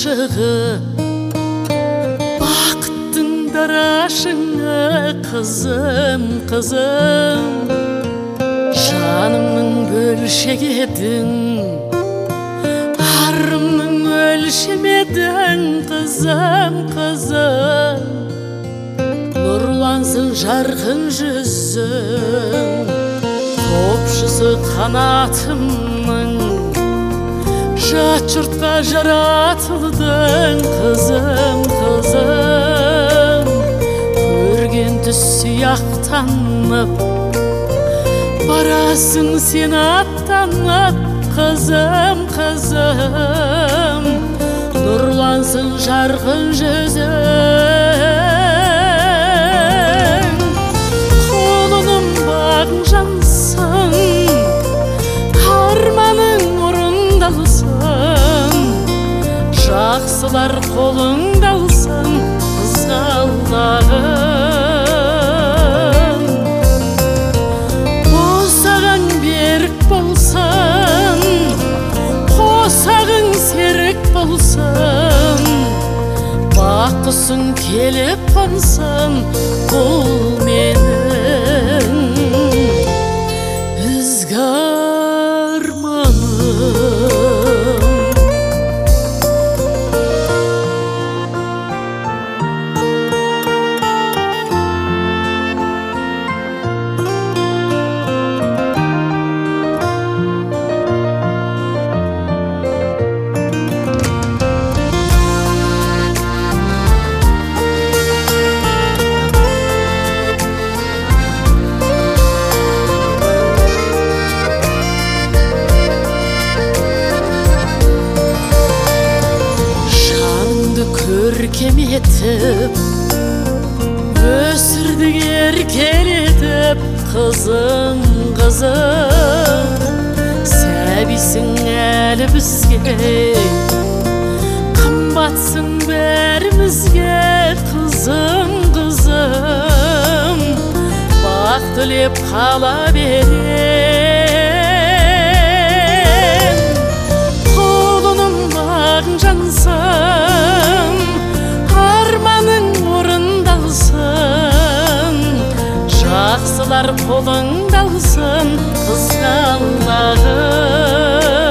ашығы, бақыттың дарашыңа қызым, қызым. Жанымның бөлшек едің, арымның өлшемедің, қызым, қызым. Нұрлансын жарқын жүзің, топшысы қанатымның. Жат жұртқа жаратылдың, қызым, қызым. Көрген түс сияқтанып, барасың сен аттанып, қызым, қызым. Нұрлансын жарқын жүзің, құлыным бағың жансың, арманың орындалсын, жақсылар қолыңда алсын, қызғалдағым. Босағаң берік болсын, қосағың серік болсын, баққысың келіп қонсын, бұл менің ізгі арманым. Көркем етіп, өсірдік еркелетіп, қызым, қызым. Сәбисің әлі бізге, қымбатсың бәрімізге, қызым, қызым. Бақ тілеп қала берем, құлыным бағың жансың, арманың орындалсын, жақсылар қолыңда алсын, қызғалдағым.